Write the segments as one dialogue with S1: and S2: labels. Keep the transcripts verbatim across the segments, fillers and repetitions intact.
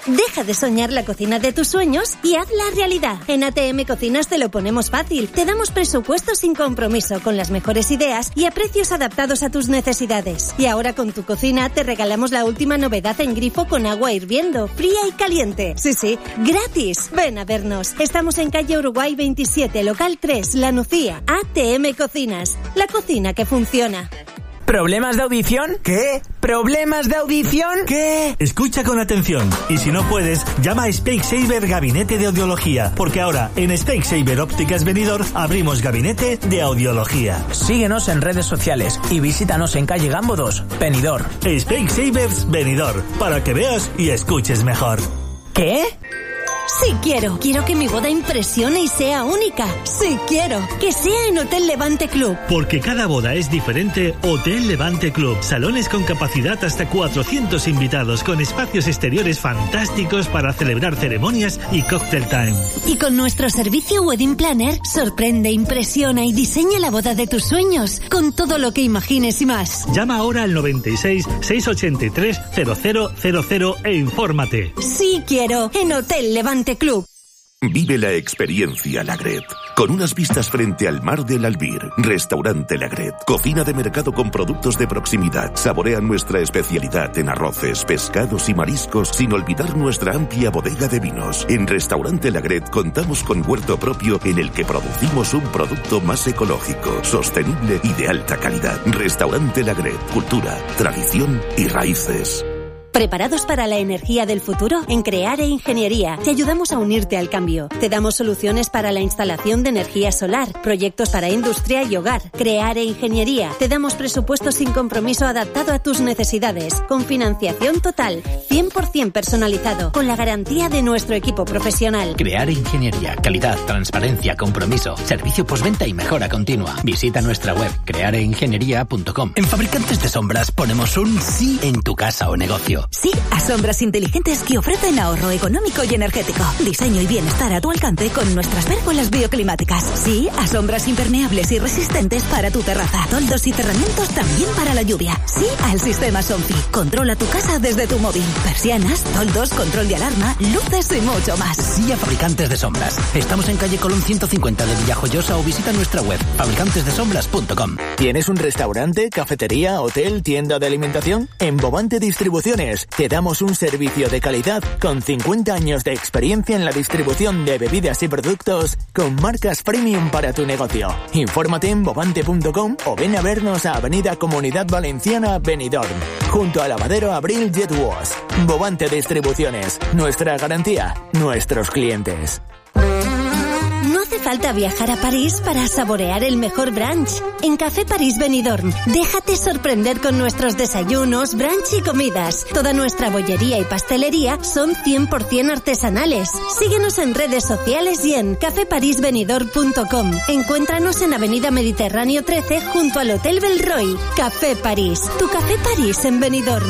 S1: Deja de soñar la cocina de tus sueños y hazla realidad. En A T M Cocinas te lo ponemos fácil. Te damos presupuestos sin compromiso, con las mejores ideas y a precios adaptados a tus necesidades. Y ahora con tu cocina te regalamos la última novedad en grifo con agua hirviendo, fría y caliente. Sí, sí, gratis. Ven a vernos. Estamos en calle Uruguay veintisiete, local tres, La Nucía. A T M Cocinas, la cocina que funciona.
S2: ¿Problemas de audición?
S3: ¿Qué?
S2: ¿Problemas de audición?
S3: ¿Qué?
S4: Escucha con atención y si no puedes, llama a Specsavers Gabinete de Audiología, porque ahora en Specsavers Ópticas Benidorm abrimos Gabinete de Audiología.
S2: Síguenos en redes sociales y visítanos en calle Gambo dos, Benidorm.
S4: Specsavers Benidorm, para que veas y escuches mejor.
S2: ¿Qué?
S1: Sí quiero. Quiero que mi boda impresione y sea única. Sí quiero. Que sea en Hotel Levante Club.
S4: Porque cada boda es diferente, Hotel Levante Club. Salones con capacidad hasta cuatrocientos invitados, con espacios exteriores fantásticos para celebrar ceremonias y cocktail time.
S1: Y con nuestro servicio Wedding Planner, sorprende, impresiona y diseña la boda de tus sueños, con todo lo que imagines y más.
S4: Llama ahora al noventa y seis, seiscientos ochenta y tres, cero cero cero cero e infórmate.
S1: Sí quiero. En Hotel Levante Club.
S5: Vive la experiencia Lagret, con unas vistas frente al mar del Albir. Restaurante Lagret, cocina de mercado con productos de proximidad. Saborea nuestra especialidad en arroces, pescados y mariscos, sin olvidar nuestra amplia bodega de vinos. En Restaurante Lagret contamos con huerto propio en el que producimos un producto más ecológico, sostenible y de alta calidad. Restaurante Lagret, cultura, tradición y raíces.
S1: ¿Preparados para la energía del futuro? En Creare Ingeniería te ayudamos a unirte al cambio. Te damos soluciones para la instalación de energía solar, proyectos para industria y hogar. Creare Ingeniería. Te damos presupuestos sin compromiso adaptado a tus necesidades, con financiación total, cien por ciento personalizado, con la garantía de nuestro equipo profesional.
S6: Creare Ingeniería. Calidad, transparencia, compromiso, servicio postventa y mejora continua. Visita nuestra web creare ingeniería punto com. En Fabricantes de Sombras ponemos un sí en tu casa o negocio.
S7: Sí a sombras inteligentes que ofrecen ahorro económico y energético. Diseño y bienestar a tu alcance con nuestras pérgolas bioclimáticas. Sí a sombras impermeables y resistentes para tu terraza. Toldos y cerramientos también para la lluvia. Sí al sistema Sonfi. Controla tu casa desde tu móvil. Persianas, toldos, control de alarma, luces y mucho más.
S6: Sí a Fabricantes de Sombras. Estamos en calle Colón ciento cincuenta de Villajoyosa o visita nuestra web fabricantes de sombras punto com.
S8: ¿Tienes un restaurante, cafetería, hotel, tienda de alimentación? En Bovante Distribuciones te damos un servicio de calidad con cincuenta años de experiencia en la distribución de bebidas y productos con marcas premium para tu negocio. Infórmate en bovante punto com o ven a vernos a Avenida Comunidad Valenciana, Benidorm, junto al lavadero Abril Jet Wash. Bovante Distribuciones, nuestra garantía, nuestros clientes.
S1: No hace falta viajar a París para saborear el mejor brunch. En Café París Benidorm, déjate sorprender con nuestros desayunos, brunch y comidas. Toda nuestra bollería y pastelería son cien por ciento artesanales. Síguenos en redes sociales y en café paris benidorm punto com. Encuéntranos en Avenida Mediterráneo trece junto al Hotel Belroy. Café París, tu Café París en Benidorm.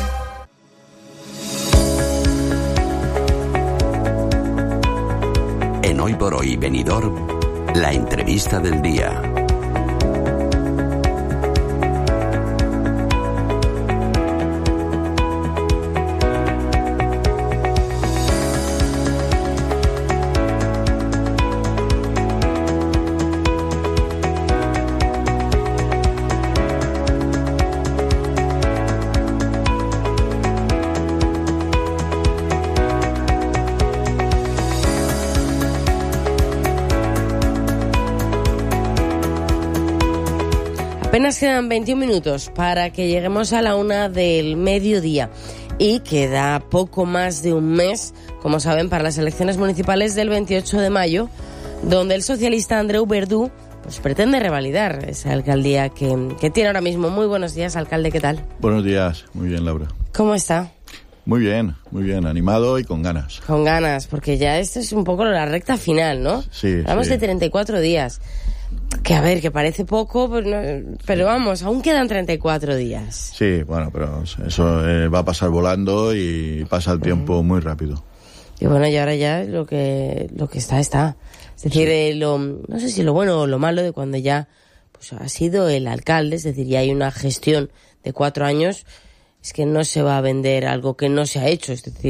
S9: En Hoy por Hoy Benidorm, la entrevista del día.
S10: Apenas quedan veintiún minutos para que lleguemos a la una del mediodía y queda poco más de un mes, como saben, para las elecciones municipales del veintiocho de mayo, donde el socialista Andreu Verdú pues pretende revalidar esa alcaldía que, que tiene ahora mismo. Muy buenos días, alcalde, ¿qué tal?
S11: Buenos días, muy bien, Laura.
S10: ¿Cómo está?
S11: Muy bien, muy bien, animado y con ganas.
S10: Con ganas, porque ya esto es un poco la recta final, ¿no?
S11: Sí,
S10: Hablamos
S11: sí.
S10: de treinta y cuatro días. Que a ver, que parece poco, pero, no, pero vamos, aún quedan treinta y cuatro días.
S11: Sí, bueno, pero eso eh, va a pasar volando y pasa el tiempo muy rápido.
S10: Y bueno, y ahora ya lo que lo que está, está. Es decir, sí. eh, lo, no sé si lo bueno o lo malo de cuando ya pues ha sido el alcalde, es decir, ya hay una gestión de cuatro años, es que no se va a vender algo que no se ha hecho, es decir,